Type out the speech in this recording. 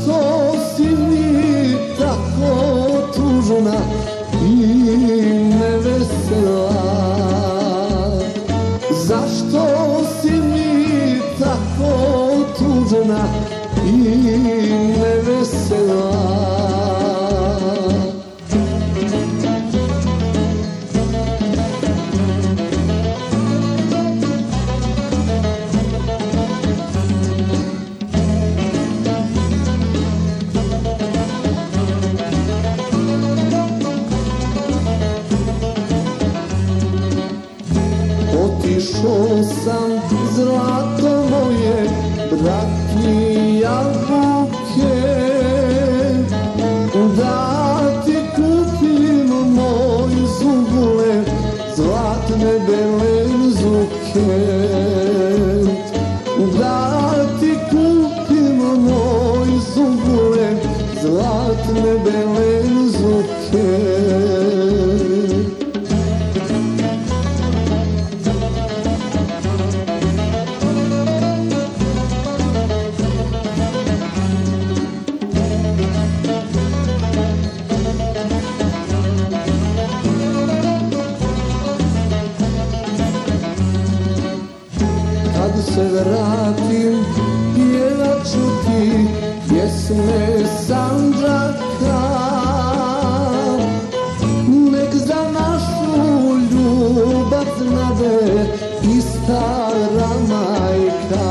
Zašto si mi tako tužna i nevesela? Zašto si mi tako tužna i nevesela? Otišao sam, zlato moje, brat mi jabuke, da ti kupim moj zubule, zlatne belenzuke. Da ti kupim moj zubule, zlatne belenzuke. Kad se vratim, pjevat ću ti pjesme Sandžaka. Nek za našu ljubav znade i stara majka.